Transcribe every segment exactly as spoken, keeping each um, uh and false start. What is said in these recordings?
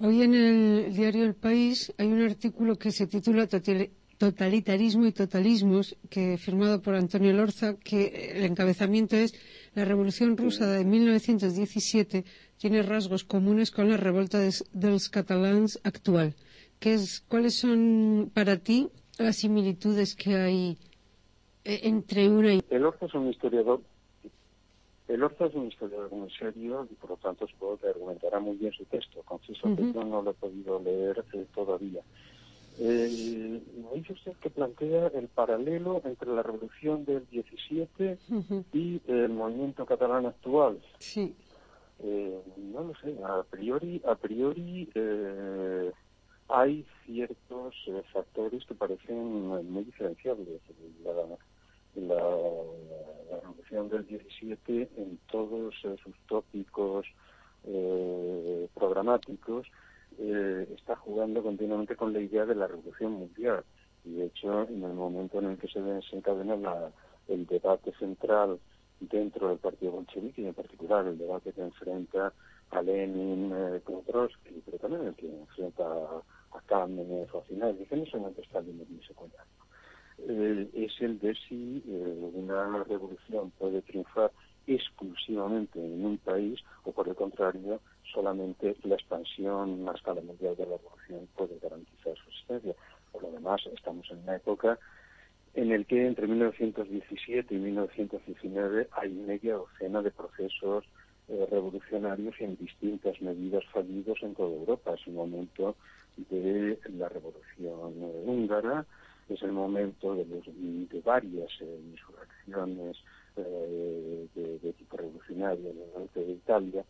Hoy en el diario El País hay un artículo que se titula Totalitarismo y totalismos, que firmado por Antonio Lorza, que el encabezamiento es: la Revolución Rusa de mil novecientos diecisiete tiene rasgos comunes con la revolta de, de los catalans actual. ¿Qué es, ¿Cuáles son para ti las similitudes que hay eh, entre una y otra? El Lorza es un historiador. El Lorza es un historiador muy serio y por lo tanto supongo que argumentará muy bien su texto. Confieso uh-huh. que yo no lo he podido leer eh, todavía. Eh, me dice usted que plantea el paralelo entre la revolución del diecisiete uh-huh. y el movimiento catalán actual. Sí. Eh, no lo sé, a priori, a priori eh, hay ciertos eh, factores que parecen muy diferenciables. La, la, la revolución del diecisiete, en todos eh, sus tópicos eh, programáticos, eh, está jugando continuamente con la idea de la revolución mundial. Y de hecho, en el momento en el que se desencadena la, el debate central dentro del partido bolchevique, y en particular el debate que enfrenta a Lenin eh, con Trotsky, pero también el que enfrenta a, a Kamenev o a Zinoviev, en ese momento está el mismo secundario. Eh, es el de si eh, una revolución puede triunfar exclusivamente en un país o, por el contrario, solamente la expansión a escala mundial de la revolución puede garantizar su existencia. Por lo demás, estamos en una época en el que entre mil novecientos diecisiete y mil novecientos diecinueve hay media docena de procesos eh, revolucionarios en distintas medidas fallidos en toda Europa. Es el momento de la revolución eh, húngara, es el momento de, los, de varias eh, insurrecciones eh, de, de tipo revolucionario en el norte de Italia.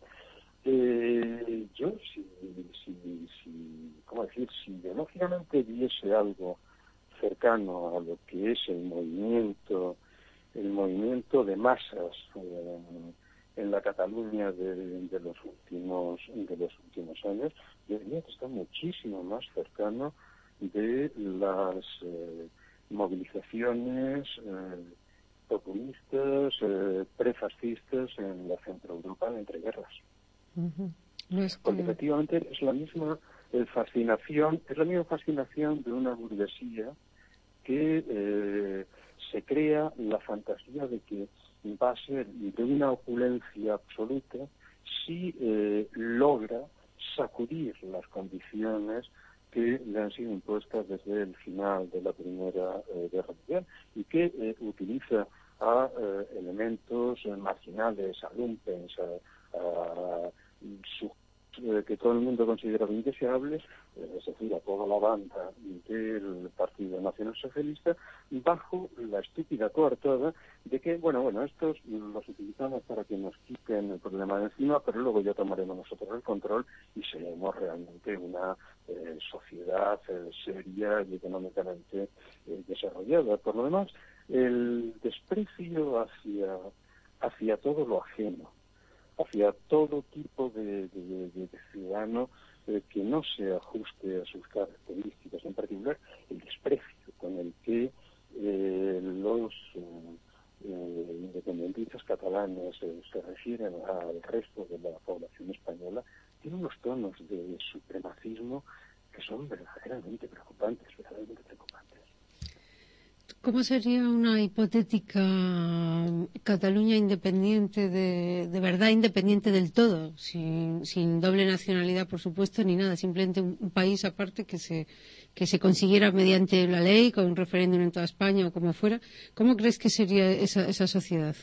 Eh, yo, si, si, si, ¿cómo decir? Si ideológicamente viese algo cercano a lo que es el movimiento, el movimiento de masas eh, en la Cataluña de, de los últimos, de los últimos años, yo diría que está muchísimo más cercano de las eh, movilizaciones eh, populistas, eh, prefascistas en la Centroeuropa entre guerras. Uh-huh. No es que... Porque efectivamente es la misma eh, fascinación, es la misma fascinación de una burguesía que eh, se crea la fantasía de que va a ser de una opulencia absoluta si eh, logra sacudir las condiciones que le han sido impuestas desde el final de la Primera eh, Guerra Mundial y que eh, utiliza a eh, elementos eh, marginales, a lumpens, a, a su, eh, que todo el mundo considera indeseables, eh, es decir, a toda la banda del Partido Nacional Socialista, bajo la estúpida coartada de que, bueno, bueno, estos los utilizamos para que nos quiten el problema de encima, pero luego ya tomaremos nosotros el control y seremos realmente una eh, sociedad eh, seria y económicamente eh, desarrollada. Por lo demás, el desprecio hacia, hacia todo lo ajeno, hacia todo tipo de, de, de, de ciudadano eh, que no se ajuste a sus características, en particular el desprecio con el que eh, los eh, eh, independentistas catalanes eh, se refieren al resto de la población española, tiene unos tonos de supremacismo que son verdaderamente preocupantes, verdaderamente preocupantes. ¿Cómo sería una hipotética Cataluña independiente, de, de verdad independiente del todo, sin, sin doble nacionalidad, por supuesto, ni nada, simplemente un, un país aparte que se, que se consiguiera mediante la ley, con un referéndum en toda España o como fuera? ¿Cómo crees que sería esa, esa sociedad?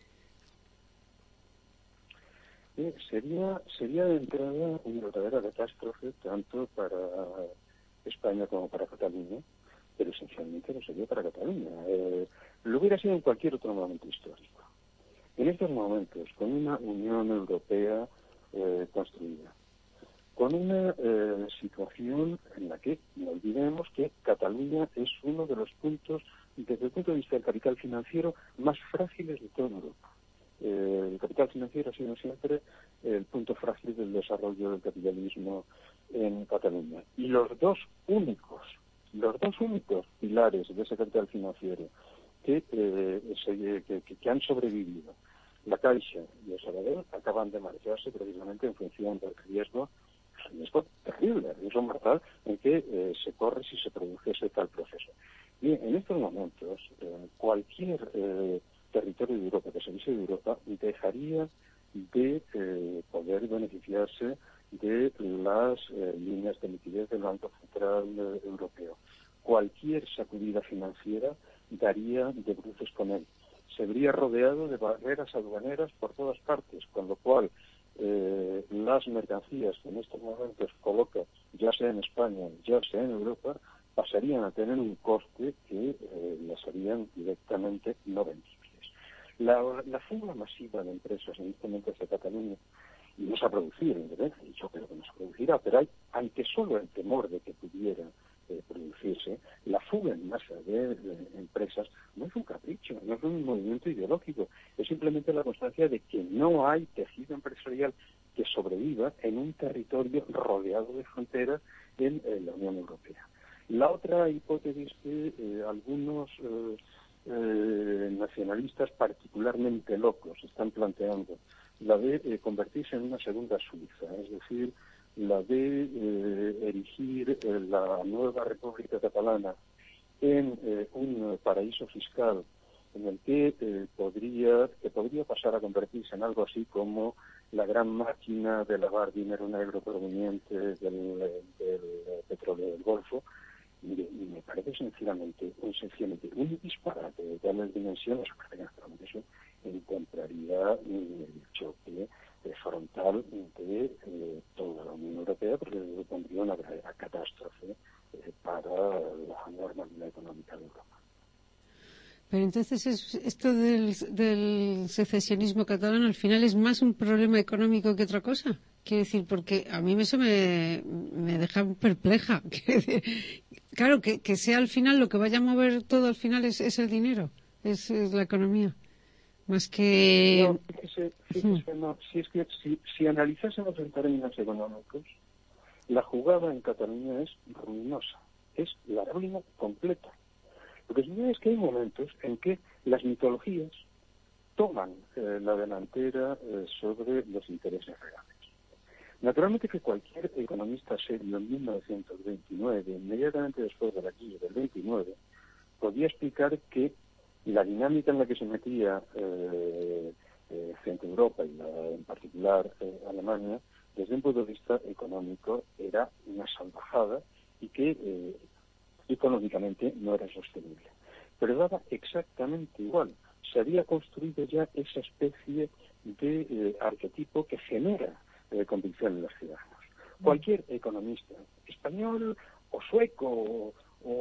Eh, sería, sería de entrada una verdadera catástrofe tanto para España como para Cataluña, pero esencialmente no sería para Cataluña. Eh, lo hubiera sido en cualquier otro momento histórico. En estos momentos, con una Unión Europea eh, construida, con una eh, situación en la que no olvidemos que Cataluña es uno de los puntos, desde el punto de vista del capital financiero, más frágiles de toda Europa. Eh, el capital financiero ha sido siempre el punto frágil del desarrollo del capitalismo en Cataluña. Y los dos únicos Los dos únicos pilares de ese capital financiero que, eh, se, que, que han sobrevivido, la Caixa y el Sabadell, acaban de marcharse precisamente en función del riesgo riesgo terrible, riesgo mortal en que eh, se corre si se produjese tal proceso. Bien, en estos momentos, eh, cualquier eh, territorio de Europa que saliese de Europa dejaría de eh, poder beneficiarse de las eh, líneas de liquidez del Banco Central eh, Europeo. Cualquier sacudida financiera daría de bruces con él. Se vería rodeado de barreras aduaneras por todas partes, con lo cual eh, las mercancías que en estos momentos coloca, ya sea en España, ya sea en Europa, pasarían a tener un coste que eh, las harían directamente no vendibles. La, la fuga masiva de empresas en este momento hacia Cataluña no se ha producido, ¿verdad? Y yo creo que no se producirá, pero hay, ante solo el temor de que pudiera eh, producirse, la fuga en masa de, de empresas no es un capricho, no es un movimiento ideológico, es simplemente la constancia de que no hay tejido empresarial que sobreviva en un territorio rodeado de fronteras en eh, la Unión Europea. La otra hipótesis que eh, algunos eh, eh, nacionalistas particularmente locos están planteando, la de eh, convertirse en una segunda Suiza, es decir, la de eh, erigir eh, la nueva República Catalana en eh, un paraíso fiscal en el que eh, podría que podría pasar a convertirse en algo así como la gran máquina de lavar dinero negro proveniente del, del petróleo del Golfo. Mire, y me parece sencillamente, un, sencillamente un disparate de tales dimensiones, prácticamente eso encontraría el choque eh, frontal de eh, toda la Unión Europea, porque supondría una verdadera catástrofe eh, para la normalidad económica de Europa. Pero entonces es, esto del, del secesionismo catalán al final es más un problema económico que otra cosa. Quiero decir, porque a mí eso me, me deja perpleja. Claro, que, que sea al final lo que vaya a mover todo al final es, es el dinero, es, es la economía. Más que... No, fíjese, fíjese no, si es que si, si analizásemos en términos económicos, la jugada en Cataluña es ruinosa, es la ruina completa. Lo que sucede es que hay momentos en que las mitologías toman eh, la delantera eh, sobre los intereses reales. Naturalmente que cualquier economista serio en mil novecientos veintinueve, inmediatamente después de la crisis del veintinueve, podía explicar que la dinámica en la que se metía eh, eh, Centro Europa y la, en particular eh, Alemania, desde un punto de vista económico, era una salvajada y que eh, económicamente no era sostenible. Pero daba exactamente igual. Se había construido ya esa especie de eh, arquetipo que genera eh, convicción en los ciudadanos. Cualquier economista, español o sueco o,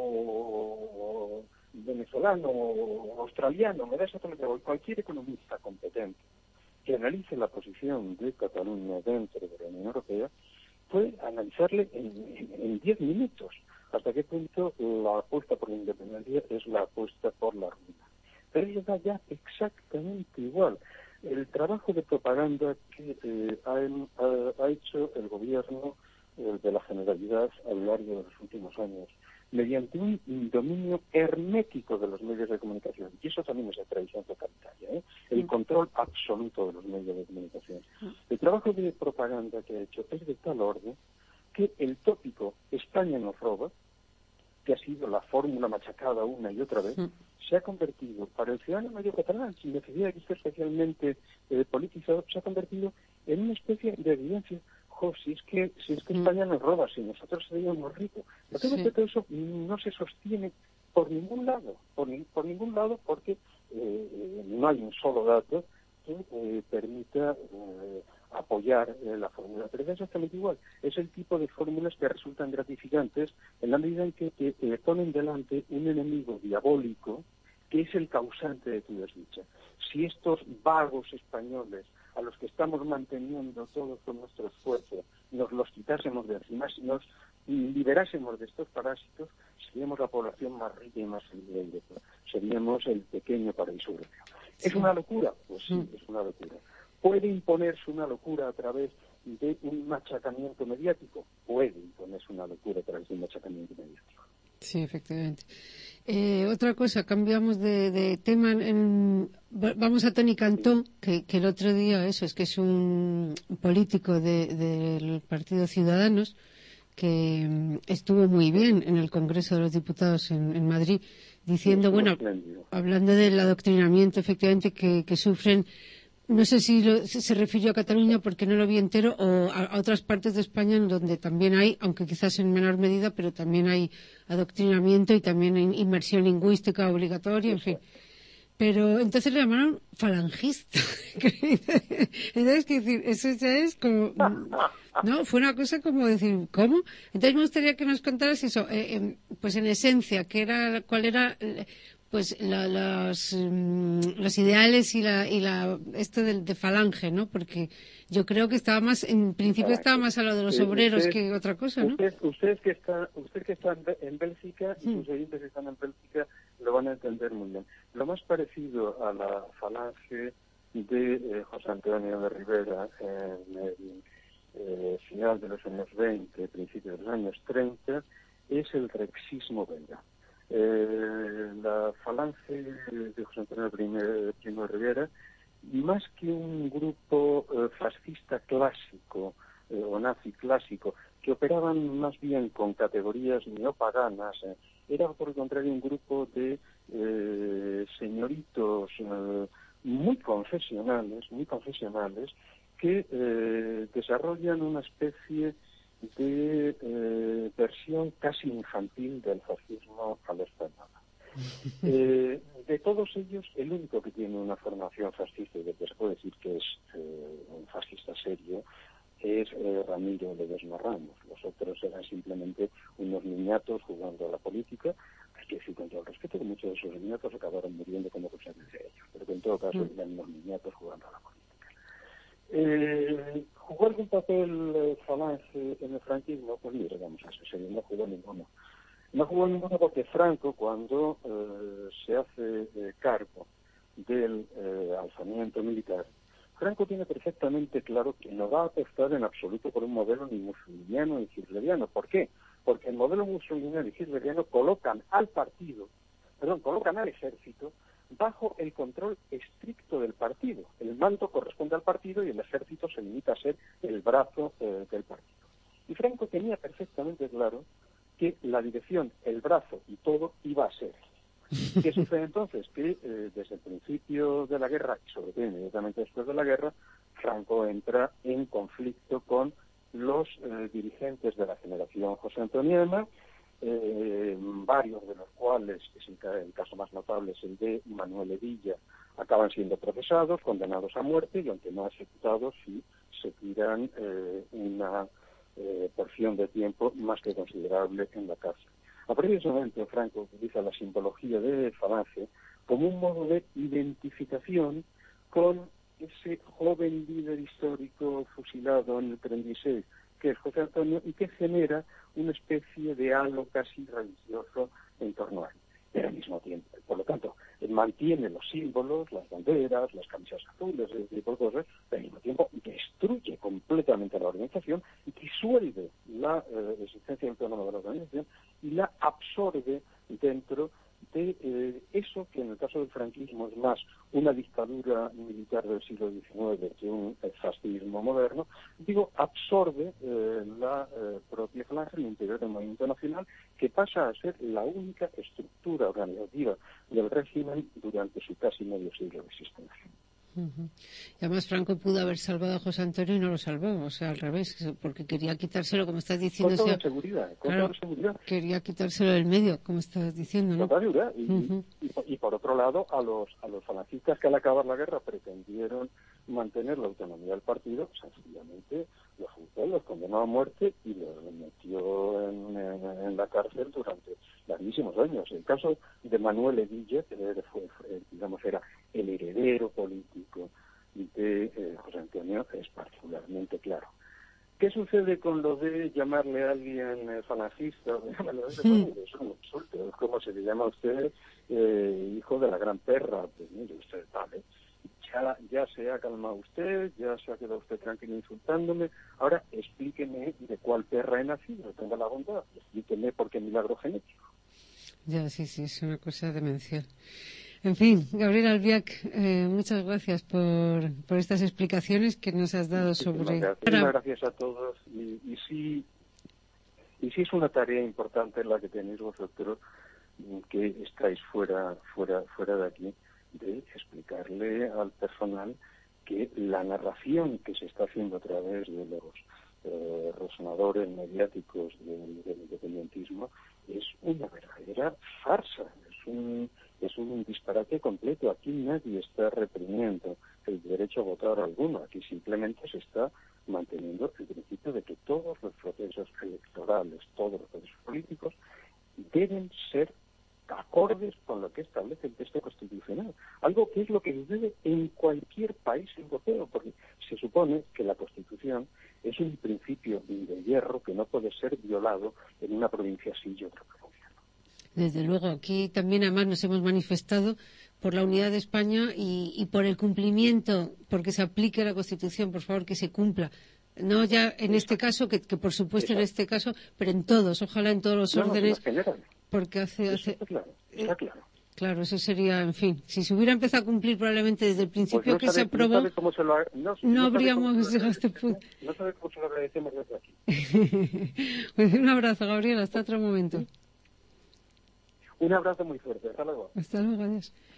o venezolano o australiano, me da exactamente igual, cualquier economista competente que analice la posición de Cataluña dentro de la Unión Europea puede analizarle en diez minutos hasta qué punto la apuesta por la independencia es la apuesta por la ruina. Pero eso da ya exactamente igual. El trabajo de propaganda que eh, ha, ha, ha hecho el gobierno eh, de la Generalidad a lo largo de los últimos años, mediante un dominio hermético de los medios de comunicación, y eso también es la tradición totalitaria, ¿eh? El control absoluto de los medios de comunicación. El trabajo de propaganda que ha hecho es de tal orden que el tópico España nos roba, que ha sido la fórmula machacada una y otra vez, sí. se ha convertido, para el ciudadano medio catalán, sin necesidad de que esté especialmente eh, politizado, se ha convertido en una especie de evidencia. Jo, si es que si es que España nos roba, si nosotros seríamos ricos. Lo que sí. todo eso no se sostiene por ningún lado, por, ni, por ningún lado, porque eh, no hay un solo dato que eh, permita eh, apoyar eh, la fórmula. Pero es exactamente igual. Es el tipo de fórmulas que resultan gratificantes en la medida en que te, te ponen delante un enemigo diabólico que es el causante de tu desdicha. Si estos vagos españoles a los que estamos manteniendo todos con nuestro esfuerzo, nos los quitásemos de encima, si nos liberásemos de estos parásitos, seríamos la población más rica y más feliz de Europa. Seríamos el pequeño paraíso europeo. Sí. ¿Es una locura? Pues sí, es una locura. ¿Puede imponerse una locura a través de un machacamiento mediático? Puede imponerse una locura a través de un machacamiento mediático. Sí, efectivamente. Eh, otra cosa, cambiamos de, de tema. En, vamos a Toni Cantó, que, que el otro día, eso, es que es un político de, del Partido Ciudadanos, que um, estuvo muy bien en el Congreso de los Diputados en, en Madrid, diciendo, sí, bueno, espléndido. Hablando del adoctrinamiento, efectivamente, que, que sufren. No sé si, lo, si se refirió a Cataluña porque no lo vi entero, o a, a otras partes de España en donde también hay, aunque quizás en menor medida, pero también hay adoctrinamiento y también hay inmersión lingüística obligatoria, en fin. Pero entonces le llamaron falangista. Entonces, ¿qué decir? Eso ya es como... No, fue una cosa como decir, ¿cómo? Entonces me gustaría que nos contaras eso, eh, eh, pues en esencia, ¿qué era, cuál era... pues la, las, um, los ideales y la, y la esto de, de falange, ¿no? Porque yo creo que estaba más, en principio estaba más a lo de los eh, obreros usted, que otra cosa, ¿no? Usted, usted que está, usted que está en Bélgica y sus oyentes que están en Bélgica lo van a entender muy bien. Lo más parecido a la falange de eh, José Antonio de Rivera en el eh, final de los años veinte, principios de los años treinta, es el rexismo belga. Eh, la falange de José Antonio Primo de Rivera, más que un grupo eh, fascista clásico eh, o nazi clásico, que operaban más bien con categorías neopaganas, eh, era por el contrario un grupo de eh, señoritos eh, muy confesionales, muy confesionales, que eh, desarrollan una especie de eh, versión casi infantil del fascismo a la española. Eh, de todos ellos, el único que tiene una formación fascista y de que se puede decir que es eh, un fascista serio es eh, Ramiro Ledesma Ramos. Los otros eran simplemente unos niñatos jugando a la política. Hay que decir con todo el respeto que muchos de esos niñatos acabaron muriendo como consecuencia de ellos, pero que en todo caso eran unos niñatos jugando a la política. Eh, ¿Jugó algún papel eh, falange en el franquismo? Pues mire, vamos a ser, no jugó ninguno. No jugó ninguno porque Franco, cuando eh, se hace eh, cargo del eh, alzamiento militar, Franco tiene perfectamente claro que no va a apostar en absoluto por un modelo ni musoliniano ni hitleriano. ¿Por qué? Porque el modelo musoliniano y hitleriano colocan al partido, perdón, colocan al ejército bajo el control estricto del partido. El mando corresponde al partido y el ejército se limita a ser el brazo eh, del partido. Y Franco tenía perfectamente claro que la dirección, el brazo y todo iba a ser. ¿Qué sucede entonces? Que eh, desde el principio de la guerra, y sobre todo inmediatamente después de la guerra, Franco entra en conflicto con los eh, dirigentes de la generación José Antoniana, eh, varios de los cuales, es el, el caso más notable es el de Manuel Evilla, acaban siendo procesados, condenados a muerte y aunque no ejecutados, sí se tiran eh, una eh, porción de tiempo más que considerable en la cárcel. A partir de ese momento, Franco utiliza la simbología de falange como un modo de identificación con ese joven líder histórico fusilado en el treinta y seis, que es José Antonio, y que genera una especie de halo casi religioso en torno a él. Pero al mismo tiempo, por lo tanto, mantiene los símbolos, las banderas, las camisas azules, ese tipo de cosas, pero al mismo tiempo destruye completamente la organización y disuelve la eh, existencia autónoma de la organización y la absorbe dentro de eh, eso que en el caso del franquismo es más una dictadura militar del siglo diecinueve que un eh, fascismo moderno, digo, absorbe eh, la eh, propia falange, el interior del movimiento nacional, que pasa a ser la única estructura organizativa del régimen durante su casi medio siglo de existencia. Uh-huh. Y además Franco pudo haber salvado a José Antonio y no lo salvó, o sea, al revés, porque quería quitárselo, como estás diciendo. Con toda o sea, seguridad, con claro, toda seguridad. Quería quitárselo del medio, como estás diciendo, ¿no? Con toda seguridad. Y, uh-huh. y, y, y por otro lado, a los a los falangistas que al acabar la guerra pretendieron mantener la autonomía del partido, sencillamente los juzgó, los condenó a muerte y los metió en, en, en la cárcel durante larguísimos años. El caso de Manuel Evilla, que fue, fue, digamos, era el heredero político de eh, José Antonio, es particularmente claro. ¿Qué sucede con lo de llamarle a alguien eh, falangista? Bueno, es un insulto. Es como se le llama a usted eh, hijo de la gran perra. Pues mire, usted vale. Ya, ya se ha calmado usted, ya se ha quedado usted tranquilo insultándome. Ahora explíqueme de cuál perra he nacido. Tenga la bondad. Explíqueme por qué milagro genético. Ya, sí, sí, es una cosa demencial. En fin, Gabriel Albiach, eh, muchas gracias por, por estas explicaciones que nos has dado sobre... Gracias, Para... gracias a todos. Y, y, sí, y sí es una tarea importante la que tenéis vosotros, que estáis fuera, fuera, fuera de aquí, de explicarle al personal que la narración que se está haciendo a través de los eh, resonadores mediáticos del, del independentismo es una verdadera farsa, es un, es un disparate completo. Aquí nadie está reprimiendo el derecho a votar alguno, aquí simplemente se está manteniendo el principio de que todos los procesos electorales, todos los procesos políticos deben ser acordes con lo que establece el texto constitucional, algo que es lo que sucede en cualquier país europeo, porque se supone que la Constitución es un principio de hierro que no puede ser violado en una provincia sí y otra provincia no. Desde luego, aquí también además nos hemos manifestado por la unidad de España y, y por el cumplimiento, porque se aplique la Constitución, por favor, que se cumpla. No ya en este caso, que, que por supuesto en este caso, pero en todos, ojalá en todos los no, órdenes. No, porque hace... hace está claro, está claro. Claro, eso sería, en fin, si se hubiera empezado a cumplir probablemente desde el principio pues no que sabe, se aprobó, no, sabe cómo se lo, no, no, no habríamos llegado a este punto. No sabe cómo se lo agradecemos desde aquí. Pues un abrazo, Gabriel, hasta otro momento. Un abrazo muy fuerte, hasta luego. Hasta luego, adiós.